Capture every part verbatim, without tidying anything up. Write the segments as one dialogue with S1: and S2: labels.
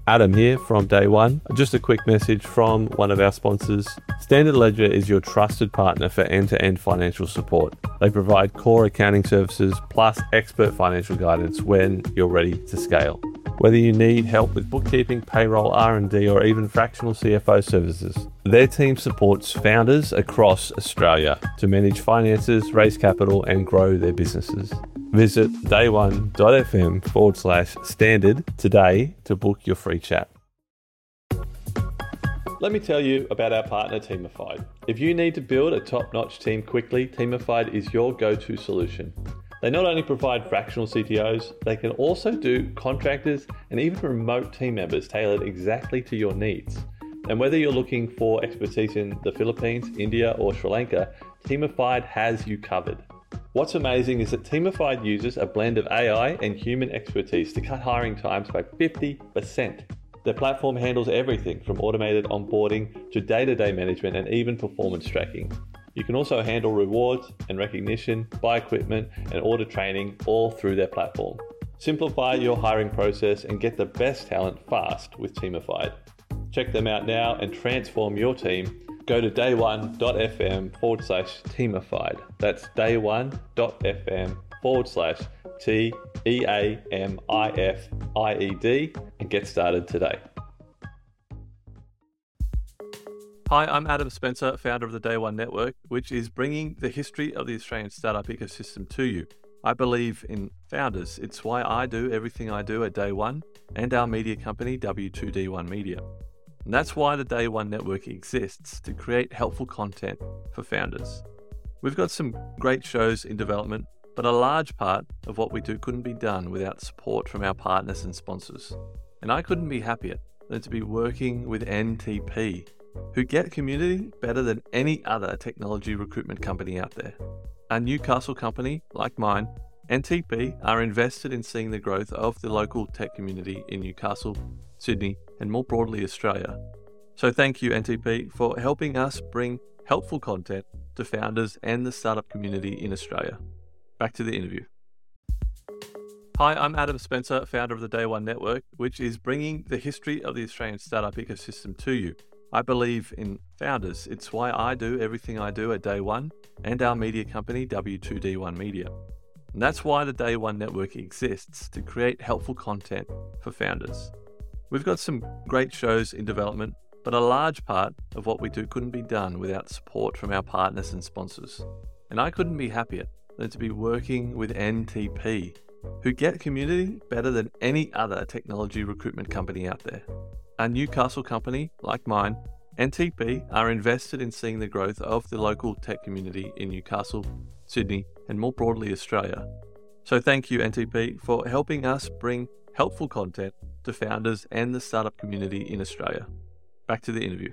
S1: Adam here from Day One. Just a quick message from one of our sponsors. Standard Ledger is your trusted partner for end-to-end financial support. They provide core accounting services plus expert financial guidance when you're ready to scale. Whether you need help with bookkeeping, payroll, R and D, or even fractional C F O services, their team supports founders across Australia to manage finances, raise capital, and grow their businesses. Visit dayone.fm forward slash standard today to book your free chat. Let me tell you about our partner, Teamified. If you need to build a top-notch team quickly, Teamified is your go-to solution. They not only provide fractional C T Os, they can also do contractors and even remote team members tailored exactly to your needs. And whether you're looking for expertise in the Philippines, India, or Sri Lanka, Teamified has you covered. What's amazing is that Teamified uses a blend of A I and human expertise to cut hiring times by fifty percent. Their platform handles everything from automated onboarding to day-to-day management and even performance tracking. You can also handle rewards and recognition, buy equipment, and order training all through their platform. Simplify your hiring process and get the best talent fast with Teamified. Check them out now and transform your team. Go to dayone.fm forward slash Teamified. That's dayone.fm forward slash T E A M I F I E D and get started today. Hi, I'm Adam Spencer, founder of the Day One Network, which is bringing the history of the Australian startup ecosystem to you. I believe in founders. It's why I do everything I do at Day One and our media company, W two D one Media. And that's why the Day One Network exists, to create helpful content for founders. We've got some great shows in development, but a large part of what we do couldn't be done without support from our partners and sponsors. And I couldn't be happier than to be working with N T P, who get community better than any other technology recruitment company out there. A Newcastle company like mine, N T P are invested in seeing the growth of the local tech community in Newcastle, Sydney, and more broadly Australia. So thank you, N T P, for helping us bring helpful content to founders and the startup community in Australia. Back to the interview. Hi, I'm Adam Spencer, founder of the Day One Network, which is bringing the history of the Australian startup ecosystem to you. I believe in founders. It's why I do everything I do at Day One and our media company, W two D one Media. And that's why the Day One Network exists, to create helpful content for founders. We've got some great shows in development, but a large part of what we do couldn't be done without support from our partners and sponsors. And I couldn't be happier than to be working with N T P, who get community better than any other technology recruitment company out there. A Newcastle company like mine, N T P are invested in seeing the growth of the local tech community in Newcastle, Sydney, and more broadly Australia. So thank you, N T P, for helping us bring helpful content to founders and the startup community in Australia. Back to the interview.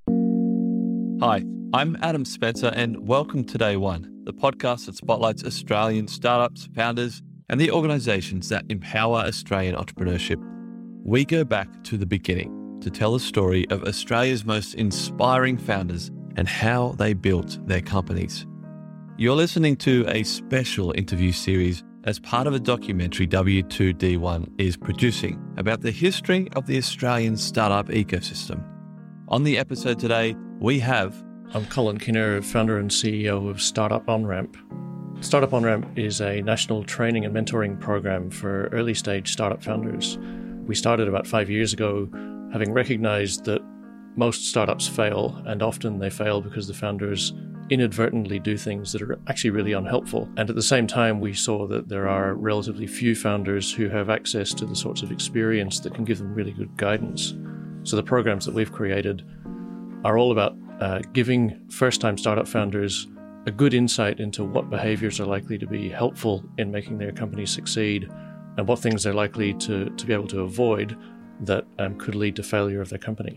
S1: Hi, I'm Adam Spencer, and welcome to Day One, the podcast that spotlights Australian startups, founders, and the organisations that empower Australian entrepreneurship. We go back to the beginning to tell the story of Australia's most inspiring founders and how they built their companies. You're listening to a special interview series as part of a documentary W two D one is producing about the history of the Australian startup ecosystem. On the episode today, we have...
S2: I'm Colin Kinner, founder and C E O of Startup OnRamp. Startup OnRamp is a national training and mentoring program for early stage startup founders. We started about five years ago, having recognized that most startups fail, and often they fail because the founders inadvertently do things that are actually really unhelpful. And at the same time, we saw that there are relatively few founders who have access to the sorts of experience that can give them really good guidance. So the programs that we've created are all about uh, giving first-time startup founders a good insight into what behaviors are likely to be helpful in making their company succeed, and what things they're likely to, to be able to avoid that um, could lead to failure of their company.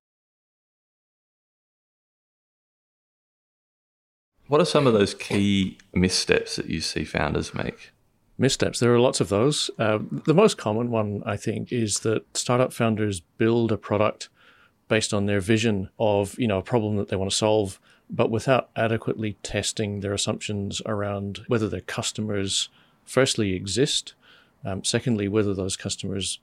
S1: What are some of those key missteps that you see founders make?
S2: Missteps, there are lots of those. Uh, the most common one, I think, is that startup founders build a product based on their vision of, you know, a problem that they want to solve, but without adequately testing their assumptions around whether their customers firstly exist, um, secondly, whether those customers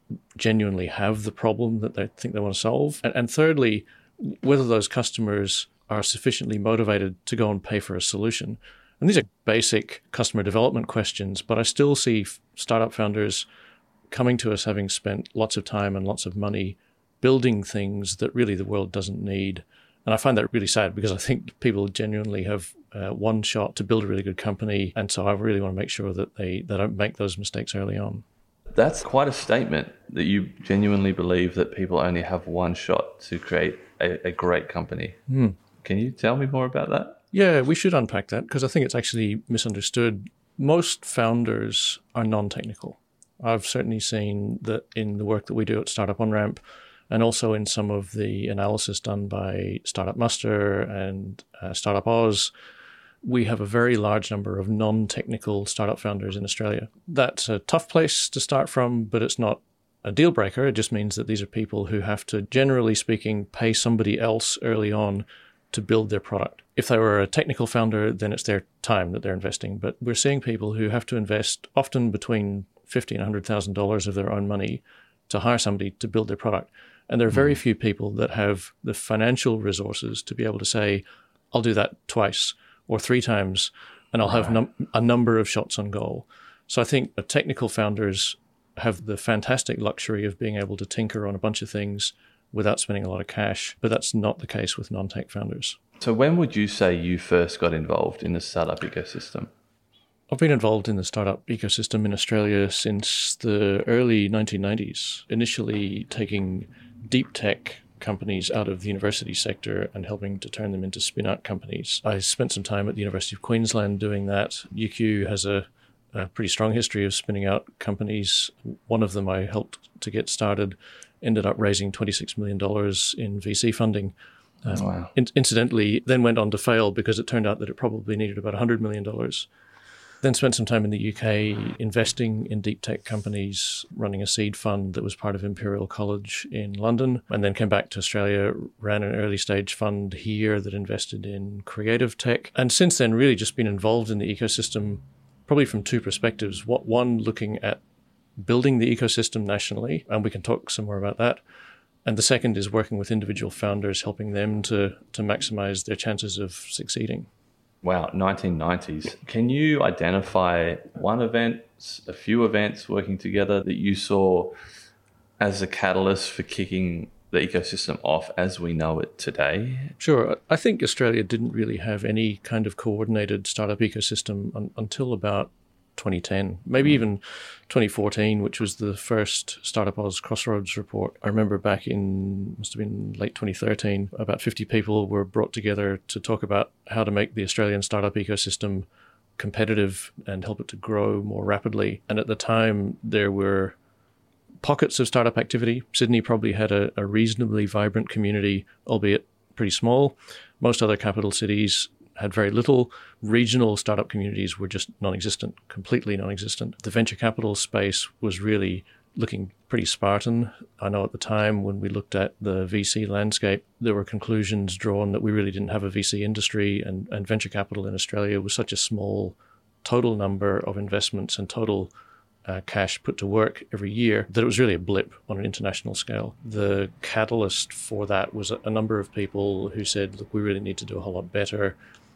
S2: genuinely have the problem that they think they want to solve. And, and thirdly, whether those customers are sufficiently motivated to go and pay for a solution. And these are basic customer development questions, but I still see startup founders coming to us having spent lots of time and lots of money building things that really the world doesn't need. And I find that really sad because I think people genuinely have uh, one shot to build a really good company. And so I really want to make sure that they, they don't make those mistakes early on.
S1: That's quite a statement, that you genuinely believe that people only have one shot to create a, a great company.
S2: Mm.
S1: Can you tell me more about that?
S2: Yeah, we should unpack that because I think it's actually misunderstood. Most founders are non-technical. I've certainly seen that in the work that we do at Startup OnRamp, and also in some of the analysis done by Startup Muster and uh, Startup Oz, we have a very large number of non-technical startup founders in Australia. That's a tough place to start from, but it's not a deal breaker. It just means that these are people who have to, generally speaking, pay somebody else early on to build their product. If they were a technical founder, then it's their time that they're investing. But we're seeing people who have to invest often between fifty thousand dollars and one hundred thousand dollars of their own money to hire somebody to build their product. And there are very few people that have the financial resources to be able to say, I'll do that twice or three times, and I'll right. have num- a number of shots on goal. So I think uh, technical founders have the fantastic luxury of being able to tinker on a bunch of things without spending a lot of cash, but that's not the case with non-tech founders.
S1: So when would you say you first got involved in the startup ecosystem?
S2: I've been involved in the startup ecosystem in Australia since the early nineteen nineties, initially taking deep tech companies out of the university sector and helping to turn them into spin-out companies. I spent some time at the University of Queensland doing that. U Q has a, a pretty strong history of spinning out companies. One of them I helped to get started, ended up raising twenty-six million dollars in V C funding. Um,
S1: wow.
S2: in- incidentally, then went on to fail because it turned out that it probably needed about one hundred million dollars. Then spent some time in the U K investing in deep tech companies, running a seed fund that was part of Imperial College in London, and then came back to Australia, ran an early stage fund here that invested in creative tech. And since then, really just been involved in the ecosystem, probably from two perspectives. What, one, looking at building the ecosystem nationally, and we can talk some more about that. And the second is working with individual founders, helping them to, to maximize their chances of succeeding.
S1: Wow, nineteen nineties. Can you identify one event, a few events working together that you saw as a catalyst for kicking the ecosystem off as we know it today?
S2: Sure. I think Australia didn't really have any kind of coordinated startup ecosystem un- until about twenty ten, maybe even twenty fourteen, which was the first Startup Oz Crossroads report. I remember back in, must have been late twenty thirteen, about fifty people were brought together to talk about how to make the Australian startup ecosystem competitive and help it to grow more rapidly. And at the time, there were pockets of startup activity. Sydney probably had a, a reasonably vibrant community, albeit pretty small. Most other capital cities had very little. Regional startup communities were just non-existent, completely non-existent. The venture capital space was really looking pretty Spartan. I know at the time when we looked at the V C landscape, there were conclusions drawn that we really didn't have a V C industry, and, and venture capital in Australia was such a small total number of investments and total uh, cash put to work every year that it was really a blip on an international scale. The catalyst for that was a, a number of people who said, look, we really need to do a whole lot better.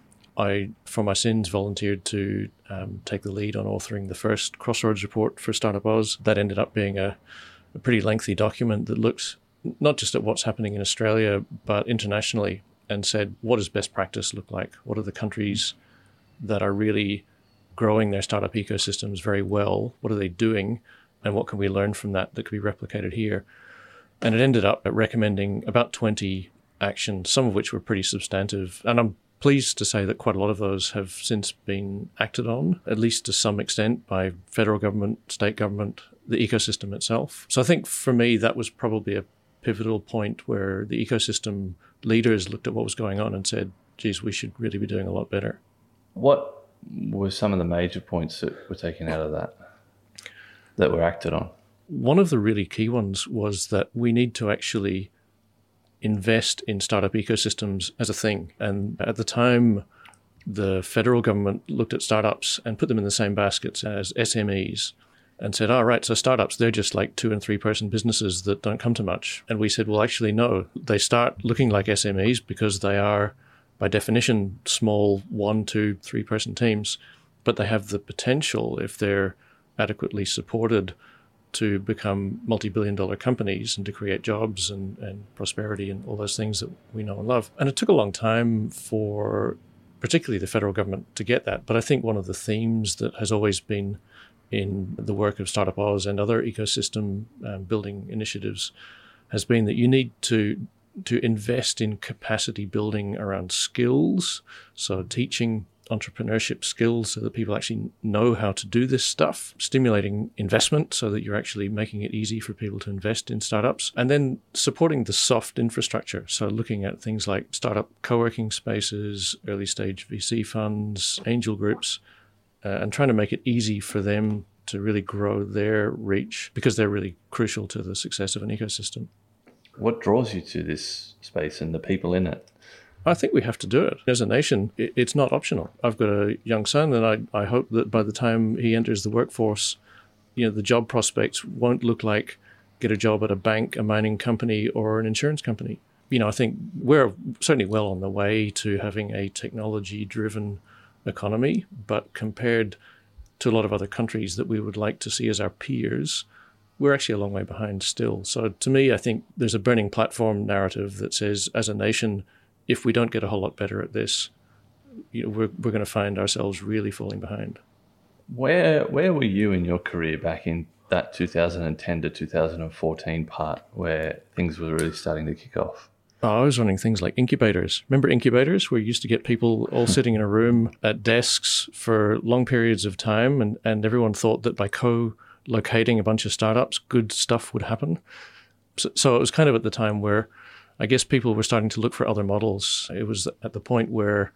S2: I, for my sins, volunteered to um, take the lead on authoring the first Crossroads report for Startup Oz. That ended up being a, a pretty lengthy document that looked not just at what's happening in Australia, but internationally, and said, what does best practice look like? What are the countries that are really growing their startup ecosystems very well? What are they doing? And what can we learn from that that could be replicated here? And it ended up recommending about twenty actions, some of which were pretty substantive. And I'm pleased to say that quite a lot of those have since been acted on, at least to some extent, by federal government, state government, the ecosystem itself. So I think for me, that was probably a pivotal point where the ecosystem leaders looked at what was going on and said, geez, we should really be doing a lot better.
S1: What were some of the major points that were taken out of that, that were acted on?
S2: One of the really key ones was that we need to actually invest in startup ecosystems as a thing. And at the time, the federal government looked at startups and put them in the same baskets as S M Es. and said, oh, right, so startups, they're just like two and three person businesses that don't come to much. And we said, well, actually, no, they start looking like S M Es because they are, by definition, small one, two, three person teams, but they have the potential, if they're adequately supported, to become multi-billion dollar companies and to create jobs and, and prosperity and all those things that we know and love. And it took a long time for particularly the federal government to get that. But I think one of the themes that has always been in the work of Startup Oz and other ecosystem um, building initiatives has been that you need to to invest in capacity building around skills, so teaching entrepreneurship skills so that people actually know how to do this stuff, stimulating investment so that you're actually making it easy for people to invest in startups, and then supporting the soft infrastructure. So looking at things like startup co-working spaces, early stage V C funds, angel groups, uh, and trying to make it easy for them to really grow their reach because they're really crucial to the success of an ecosystem.
S1: What draws you to this space and the people in it?
S2: I think we have to do it. As a nation, it's not optional. I've got a young son, and I, I hope that by the time he enters the workforce, you know, the job prospects won't look like get a job at a bank, a mining company, or an insurance company. You know, I think we're certainly well on the way to having a technology-driven economy, but compared to a lot of other countries that we would like to see as our peers, we're actually a long way behind still. So to me, I think there's a burning platform narrative that says, as a nation, if we don't get a whole lot better at this, you know, we're we're going to find ourselves really falling behind.
S1: Where where were you in your career back in that two thousand ten to two thousand fourteen part where things were really starting to kick off?
S2: Oh, I was running things like incubators. Remember incubators, where you used to get people all sitting in a room at desks for long periods of time, and, and everyone thought that by co-locating a bunch of startups, good stuff would happen. So, so it was kind of at the time where I guess people were starting to look for other models. It was at the point where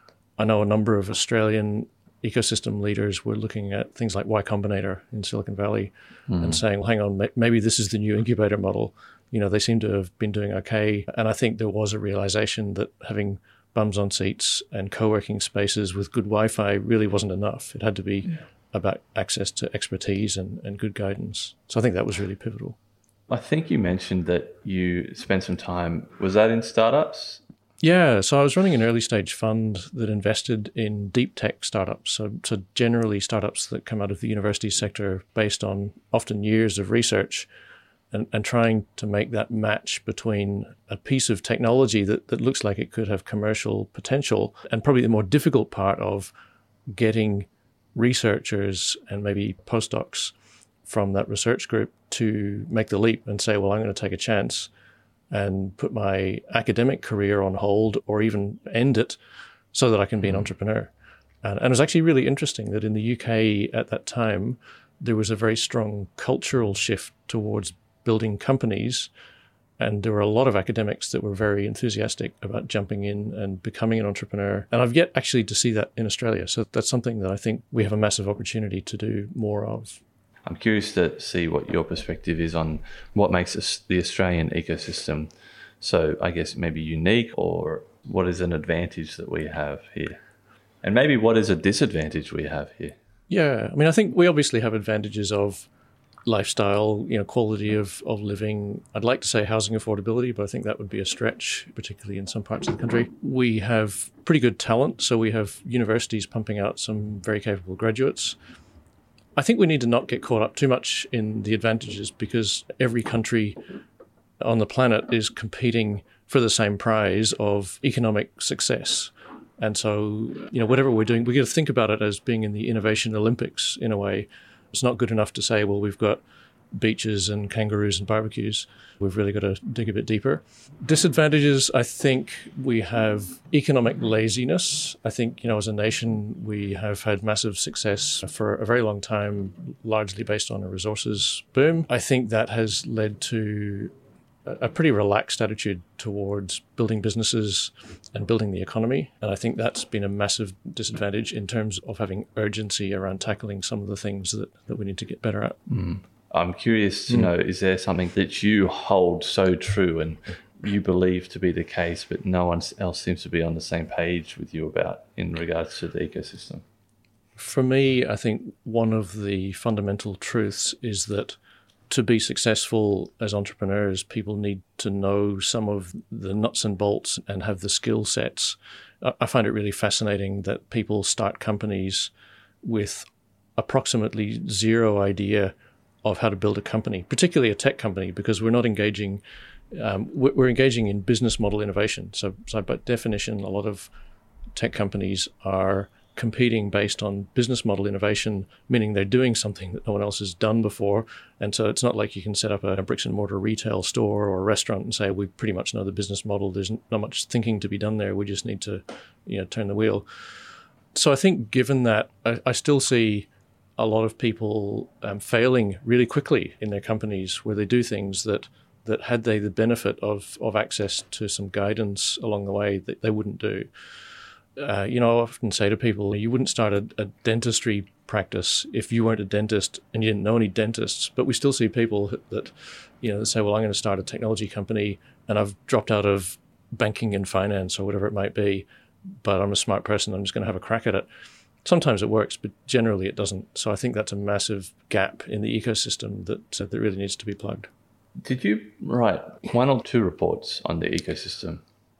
S2: I know a number of Australian ecosystem leaders were looking at things like Y Combinator in Silicon Valley mm. and saying, well, hang on, maybe this is the new incubator model. You know, they seem to have been doing okay. And I think there was a realization that having bums on seats and co-working spaces with good Wi-Fi really wasn't enough. It had to be yeah. about access to expertise and, and good guidance. So I think that was really pivotal.
S1: I think you mentioned that you spent some time, was that in startups?
S2: Yeah, so I was running an early stage fund that invested in deep tech startups. So, so generally startups that come out of the university sector based on often years of research and, and trying to make that match between a piece of technology that, that looks like it could have commercial potential and probably the more difficult part of getting researchers and maybe postdocs from that research group to make the leap and say, well, I'm going to take a chance and put my academic career on hold or even end it so that I can be an entrepreneur. And, and it was actually really interesting that in the U K at that time, there was a very strong cultural shift towards building companies. And there were a lot of academics that were very enthusiastic about jumping in and becoming an entrepreneur. And I've yet actually to see that in Australia. So that's something that I think we have a massive opportunity to do more of.
S1: I'm curious to see what your perspective is on what makes us, the Australian ecosystem so, I guess, maybe unique, or what is an advantage that we have here? And maybe what is a disadvantage we have here?
S2: Yeah, I mean, I think we obviously have advantages of lifestyle, you know, quality of, of living. I'd like to say housing affordability, but I think that would be a stretch, particularly in some parts of the country. We have pretty good talent, so we have universities pumping out some very capable graduates. I think we need to not get caught up too much in the advantages because every country on the planet is competing for the same prize of economic success. And so, you know, whatever we're doing, we got to think about it as being in the innovation Olympics in a way. It's not good enough to say, well, we've got beaches and kangaroos and barbecues. We've really got to dig a bit deeper. Disadvantages, I think we have economic laziness. I think, you know, as a nation, we have had massive success for a very long time, largely based on a resources boom. I think that has led to a pretty relaxed attitude towards building businesses and building the economy. And I think that's been a massive disadvantage in terms of having urgency around tackling some of the things that, that we need to get better at.
S1: Mm. I'm curious to mm. know, is there something that you hold so true and you believe to be the case, but no one else seems to be on the same page with you about in regards to the ecosystem?
S2: For me, I think one of the fundamental truths is that to be successful as entrepreneurs, people need to know some of the nuts and bolts and have the skill sets. I find it really fascinating that people start companies with approximately zero idea of how to build a company, particularly a tech company, because we're not engaging, um, we're engaging in business model innovation. So, so by definition, a lot of tech companies are competing based on business model innovation, meaning they're doing something that no one else has done before. And so it's not like you can set up a bricks and mortar retail store or a restaurant and say, we pretty much know the business model. There's not much thinking to be done there. We just need to, you know, turn the wheel. So I think given that, I, I still see a lot of people um, failing really quickly in their companies where they do things that, that had they the benefit of, of access to some guidance along the way, that they wouldn't do. Uh, you know, I often say to people, you wouldn't start a, a dentistry practice if you weren't a dentist and you didn't know any dentists. But we still see people that, you know, that say, well, I'm going to start a technology company and I've dropped out of banking and finance or whatever it might be, but I'm a smart person. I'm just going to have a crack at it. Sometimes it works, but generally it doesn't. So I think that's a massive gap in the ecosystem that, uh, that really needs to be plugged.
S1: Did you write one or two reports on the ecosystem?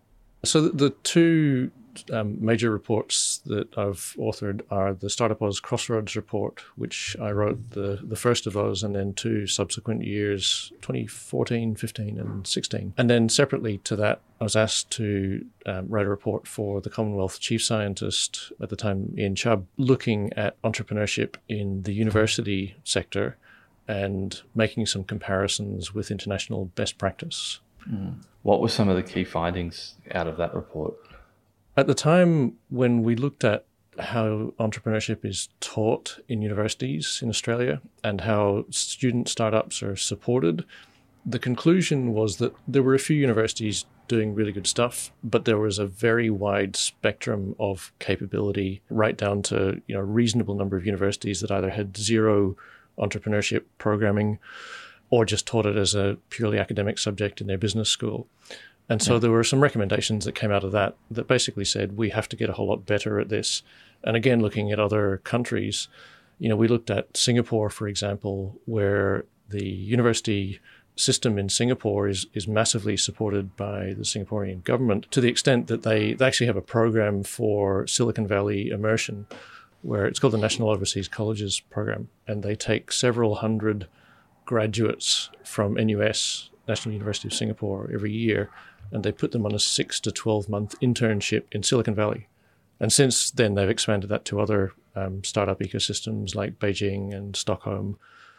S2: So the, the two Um, major reports that I've authored are the Startup Oz Crossroads report, which I wrote the, the first of those, and then two subsequent years, twenty fourteen, fifteen, and sixteen. And then separately to that, I was asked to um, write a report for the Commonwealth Chief Scientist at the time, Ian Chubb, looking at entrepreneurship in the university sector and making some comparisons with international best practice.
S1: Mm. What were some of the key findings out of that report?
S2: At the time when we looked at how entrepreneurship is taught in universities in Australia and how student startups are supported, the conclusion was that there were a few universities doing really good stuff, but there was a very wide spectrum of capability, right down to, you know, a reasonable number of universities that either had zero entrepreneurship programming or just taught it as a purely academic subject in their business school. And so yeah. there were some recommendations that came out of that that basically said we have to get a whole lot better at this. And again, looking at other countries, you know, we looked at Singapore, for example, where the university system in Singapore is is massively supported by the Singaporean government to the extent that they, they actually have a program for Silicon Valley immersion, where it's called the National Overseas Colleges Program. And they take several hundred graduates from N U S, National University of Singapore, every year, and they put them on a six to twelve month internship in Silicon Valley. And since then, they've expanded that to other um, startup ecosystems like Beijing and Stockholm,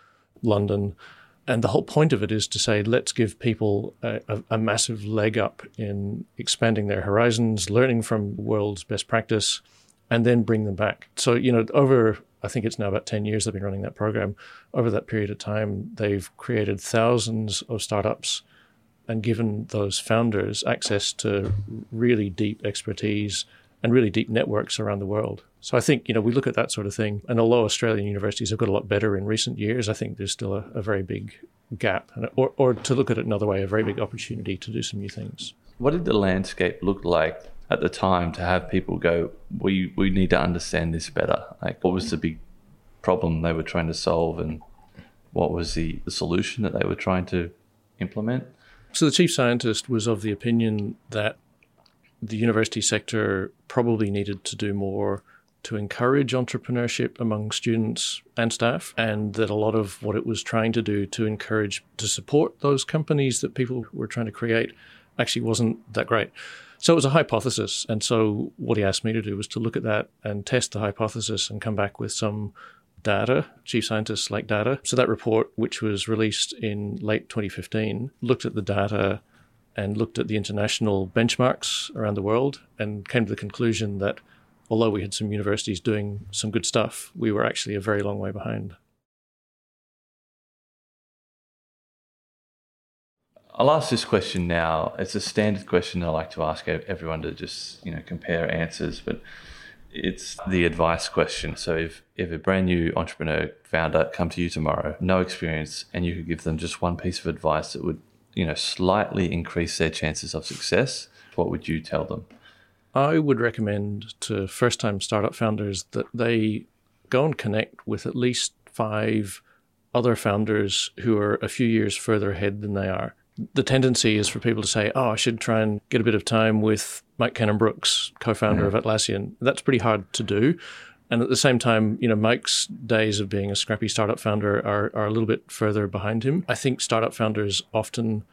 S2: London. And the whole point of it is to say, let's give people a, a, a massive leg up in expanding their horizons, learning from the world's best practice, and then bring them back. So, you know, over, I think it's now about ten years they've been running that program. Over that period of time, they've created thousands of startups and given those founders access to really deep expertise and really deep networks around the world. So I think, you know, we look at that sort of thing, and although Australian universities have got a lot better in recent years, I think there's still a, a very big gap, and or, or to look at it another way, a very big opportunity to do some new things.
S1: What did the landscape look like at the time to have people go, we we need to understand this better? Like, what was the big problem they were trying to solve, and what was the, the solution that they were trying to implement?
S2: So the chief scientist was of the opinion that the university sector probably needed to do more to encourage entrepreneurship among students and staff, and that a lot of what it was trying to do to encourage, to support those companies that people were trying to create actually wasn't that great. So it was a hypothesis. And so what he asked me to do was to look at that and test the hypothesis and come back with some data. Chief scientists like data. So that report, which was released in late twenty fifteen, looked at the data and looked at the international benchmarks around the world and came to the conclusion that although we had some universities doing some good stuff, we were actually a very long way behind.
S1: I'll ask this question now. It's a standard question I like to ask everyone to just, you know, compare answers, but it's the advice question. So if, if a brand new entrepreneur founder come to you tomorrow, no experience, and you could give them just one piece of advice that would, you know, slightly increase their chances of success, what would you tell them?
S2: I would recommend to first-time startup founders that they go and connect with at least five other founders who are a few years further ahead than they are. The tendency is for people to say, oh, I should try and get a bit of time with Mike Cannon-Brookes, co-founder mm-hmm. of Atlassian. That's pretty hard to do. And at the same time, you know, Mike's days of being a scrappy startup founder are, are a little bit further behind him. I think startup founders often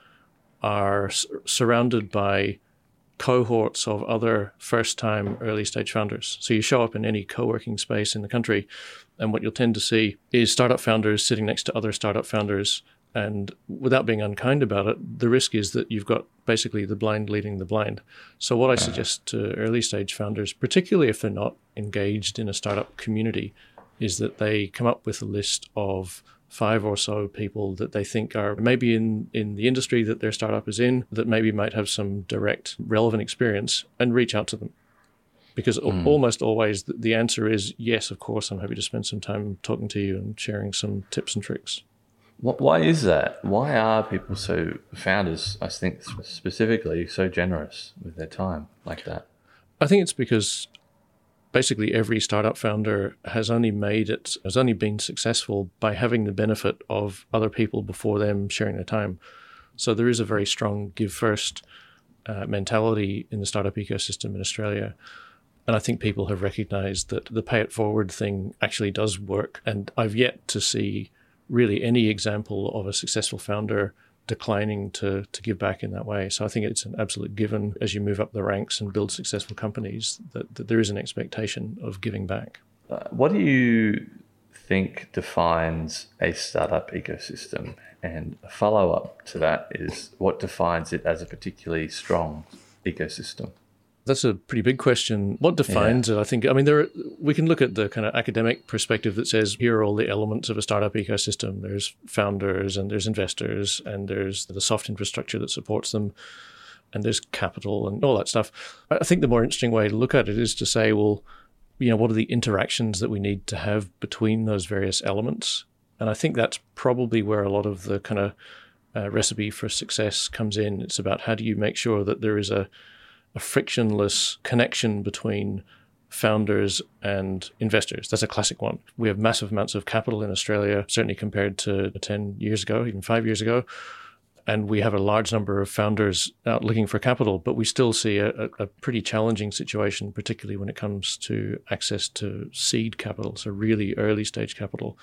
S2: are s- surrounded by cohorts of other first-time early-stage founders. So you show up in any co-working space in the country, and what you'll tend to see is startup founders sitting next to other startup founders. And without being unkind about it, the risk is that you've got basically the blind leading the blind. So what I suggest to early stage founders, particularly if they're not engaged in a startup community, is that they come up with a list of five or so people that they think are maybe in, in the industry that their startup is in, that maybe might have some direct relevant experience, and reach out to them. Because mm. almost always the answer is, yes, of course, I'm happy to spend some time talking to you and sharing some tips and tricks.
S3: Why is that? Why are people so, founders, I think specifically, so generous with their time like that?
S2: I think it's because basically every startup founder has only made it, has only been successful by having the benefit of other people before them sharing their time. So there is a very strong give first uh, mentality in the startup ecosystem in Australia. And I think people have recognized that the pay it forward thing actually does work. And I've yet to see really any example of a successful founder declining to to give back in that way. So I think it's an absolute given as you move up the ranks and build successful companies that, that there is an expectation of giving back.
S3: Uh, what do you think defines a startup ecosystem? And a follow-up to that is, what defines it as a particularly strong ecosystem?
S2: That's a pretty big question. What defines yeah. it? I think, I mean, there are, we can look at the kind of academic perspective that says, here are all the elements of a startup ecosystem. There's founders and there's investors and there's the soft infrastructure that supports them and there's capital and all that stuff. I think the more interesting way to look at it is to say, well, you know, what are the interactions that we need to have between those various elements? And I think that's probably where a lot of the kind of uh, recipe for success comes in. It's about how do you make sure that there is a a frictionless connection between founders and investors. That's a classic one. We have massive amounts of capital in Australia, certainly compared to ten years ago, even five years ago. And we have a large number of founders out looking for capital, but we still see a, a pretty challenging situation, particularly when it comes to access to seed capital, so really early stage capital.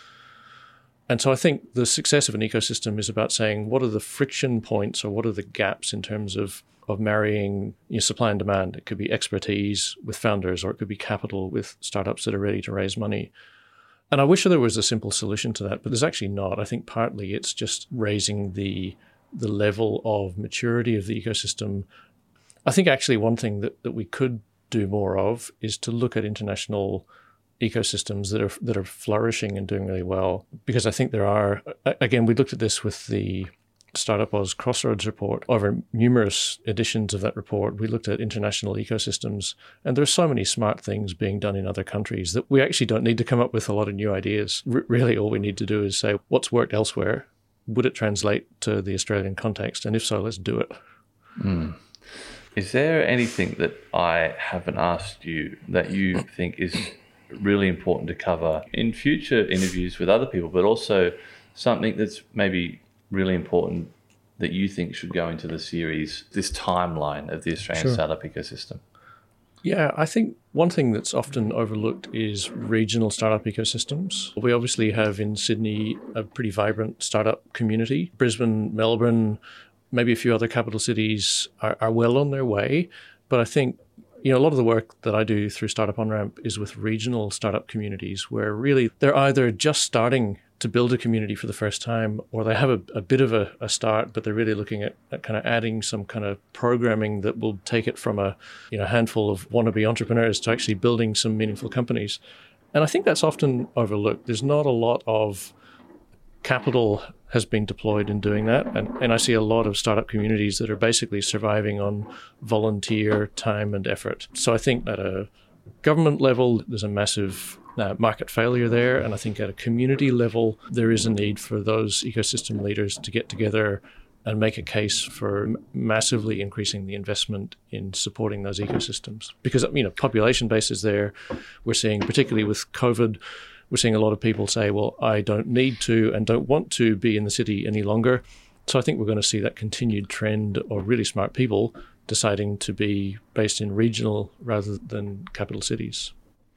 S2: And so I think the success of an ecosystem is about saying, what are the friction points or what are the gaps in terms of of marrying, you know, supply and demand. It could be expertise with founders, or it could be capital with startups that are ready to raise money. And I wish there was a simple solution to that, but there's actually not. I think partly it's just raising the the level of maturity of the ecosystem. I think actually one thing that, that we could do more of is to look at international ecosystems that are that are flourishing and doing really well. Because I think there are, again, we looked at this with the Startup Oz Crossroads report. Over numerous editions of that report, we looked at international ecosystems, and there's so many smart things being done in other countries that we actually don't need to come up with a lot of new ideas. R- really, all we need to do is say, what's worked elsewhere? Would it translate to the Australian context? And if so, let's do it.
S3: Mm. Is there anything that I haven't asked you that you think is really important to cover in future interviews with other people, but also something that's maybe really important that you think should go into the series, this timeline of the Australian sure. startup ecosystem?
S2: Yeah, I think one thing that's often overlooked is regional startup ecosystems. We obviously have in Sydney a pretty vibrant startup community. Brisbane, Melbourne, maybe a few other capital cities are, are well on their way. But I think, you know, a lot of the work that I do through Startup On-Ramp is with regional startup communities where really they're either just starting to build a community for the first time, or they have a, a bit of a, a start, but they're really looking at, at kind of adding some kind of programming that will take it from a you know handful of wannabe entrepreneurs to actually building some meaningful companies. And I think that's often overlooked. There's not a lot of capital has been deployed in doing that. And, and I see a lot of startup communities that are basically surviving on volunteer time and effort. So I think at a government level, there's a massive uh, market failure there. And I think at a community level, there is a need for those ecosystem leaders to get together and make a case for massively increasing the investment in supporting those ecosystems. Because, you know, population base is there. We're seeing, particularly with COVID, We're seeing a lot of people say, well, I don't need to and don't want to be in the city any longer. So I think we're going to see that continued trend of really smart people deciding to be based in regional rather than capital cities.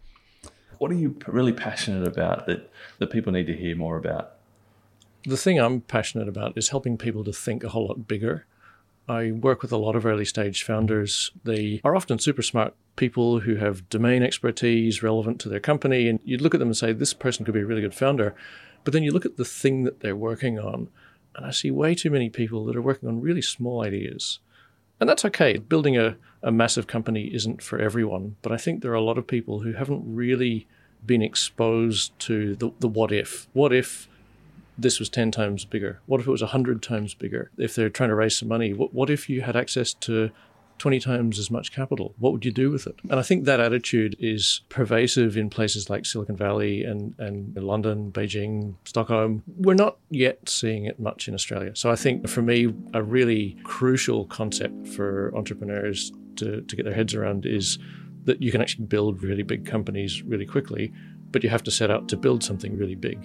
S3: What are you really passionate about that, that people need to hear more about?
S2: The thing I'm passionate about is helping people to think a whole lot bigger. I work with a lot of early stage founders. They are often super smart people who have domain expertise relevant to their company. And you'd look at them and say, this person could be a really good founder. But then you look at the thing that they're working on, and I see way too many people that are working on really small ideas. And that's okay. Building a, a massive company isn't for everyone. But I think there are a lot of people who haven't really been exposed to the, the what if. What if this was ten times bigger? What if it was one hundred times bigger? If they're trying to raise some money, what, what if you had access to twenty times as much capital? What would you do with it? And I think that attitude is pervasive in places like Silicon Valley and, and London, Beijing, Stockholm. We're not yet seeing it much in Australia. So I think for me, a really crucial concept for entrepreneurs to, to get their heads around is that you can actually build really big companies really quickly, but you have to set out to build something really big.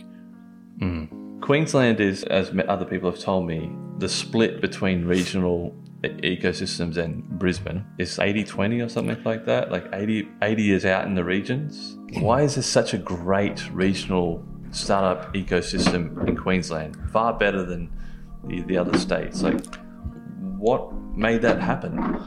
S3: Mm. Queensland is, as other people have told me, the split between regional ecosystems and Brisbane is eighty twenty or something like that. Like eighty, eighty is out in the regions. Why is there such a great regional startup ecosystem in Queensland? Far better than the, the other states. Like, what made that happen?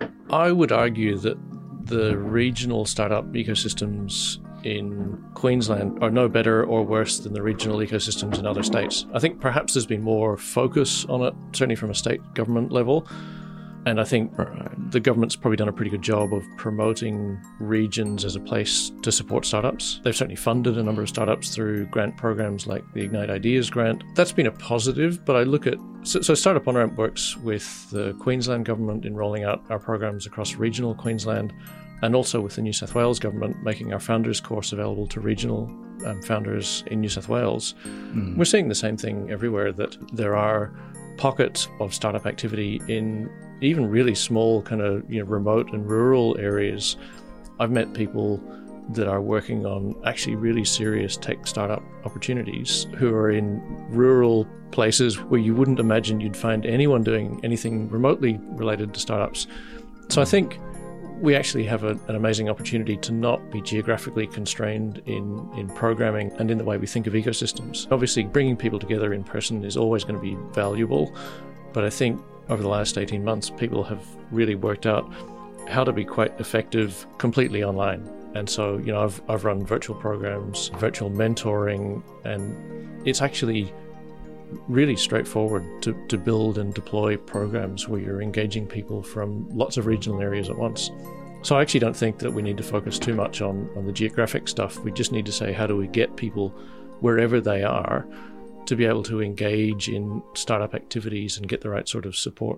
S2: I would argue that the regional startup ecosystems in Queensland are no better or worse than the regional ecosystems in other states. I think perhaps there's been more focus on it, certainly from a state government level. And I think the government's probably done a pretty good job of promoting regions as a place to support startups. They've certainly funded a number of startups through grant programs like the Ignite Ideas grant. That's been a positive, but I look at... So, so Startup On-Ramp works with the Queensland government in rolling out our programs across regional Queensland, and also with the New South Wales government making our founders course available to regional um, founders in New South Wales. Mm. We're seeing the same thing everywhere, that there are pockets of startup activity in even really small kind of, you know, remote and rural areas. I've met people that are working on actually really serious tech startup opportunities who are in rural places where you wouldn't imagine you'd find anyone doing anything remotely related to startups. So I think we actually have a, an amazing opportunity to not be geographically constrained in, in programming and in the way we think of ecosystems. Obviously, bringing people together in person is always going to be valuable, but I think over the last eighteen months, people have really worked out how to be quite effective completely online. And so, you know, I've, I've run virtual programs, virtual mentoring, and it's actually really straightforward to, to build and deploy programs where you're engaging people from lots of regional areas at once. So I actually don't think that we need to focus too much on, on the geographic stuff. We just need to say, how do we get people wherever they are to be able to engage in startup activities and get the right sort of support?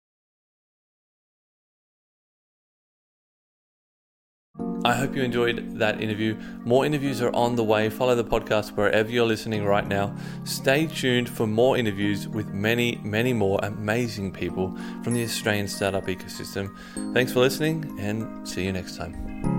S1: I hope you enjoyed that interview. More interviews are on the way. Follow the podcast wherever you're listening right now. Stay tuned for more interviews with many, many more amazing people from the Australian startup ecosystem. Thanks for listening, and see you next time.